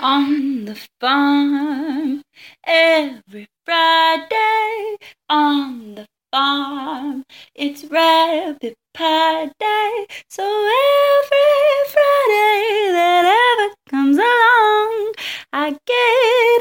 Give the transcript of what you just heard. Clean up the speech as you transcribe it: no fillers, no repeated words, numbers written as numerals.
On the farm, every Friday on the farm, it's rabbit pie day. So every Friday that ever comes along, I get